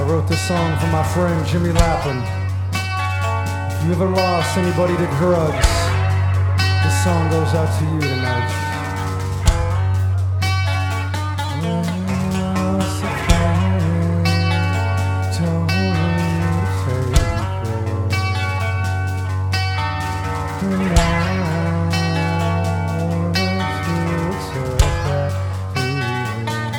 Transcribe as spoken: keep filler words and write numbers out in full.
I wrote this song for my friend Jimmy Lappin. If you ever lost anybody to drugs, this song goes out to you tonight. Told me to take care.